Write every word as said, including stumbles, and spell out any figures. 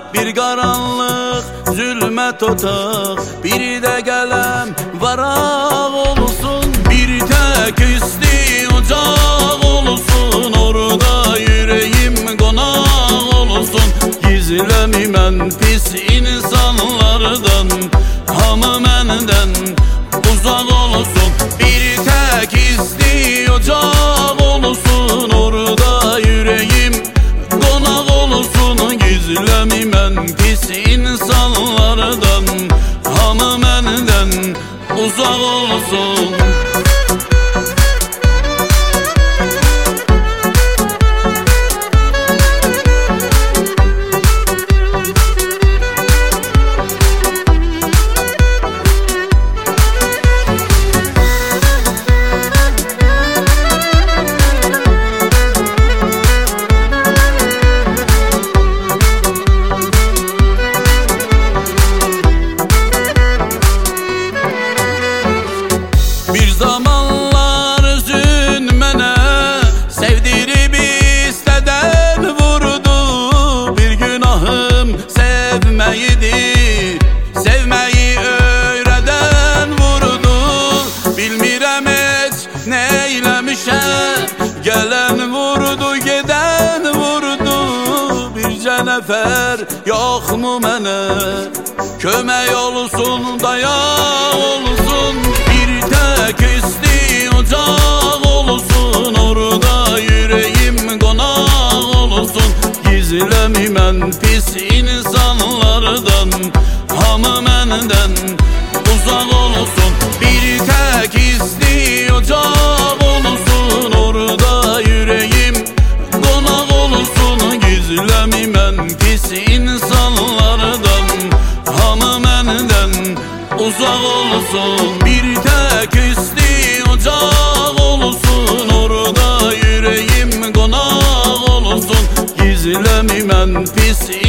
bir qaranlıq zülmət otaq, biri də qələm varaq olsun. Bir tək isti ocaq olsun, orada yüreğim qonaq olsun. Gizləmimən pis insanlardan, hamı məndən uzaq olsun. Bir tək isti ocaq olsun, orada yüreğim qonaq olsun. Gizləmimən pis insanlardan, hamı məndən uzaq olsun. Bir zamanlar özün mənə sevdirib istədən vurdu. Bir günahım sevməyidir, sevməyi öyrədən vurdu. Bilmirəm heç nə eləmişəm, gələn vurdu, gedən vurdu. Bircə nəfər yoxmu mənə, kömək olsun, dayaq olsun. Tək isti ocaq olsun, orada yüreğim qonaq olsun. Gizləmimən pis insanlardan, hamı məndən uzaq olsun. Bir tək isti ocaq olsun, orada yüreğim qonaq olsun. Gizləmimən pis insanlardan, hamı məndən uzaq olsun. Bir tək isti ocaq olsun, orada yüreğim qonaq olsun. Gizləmimən pis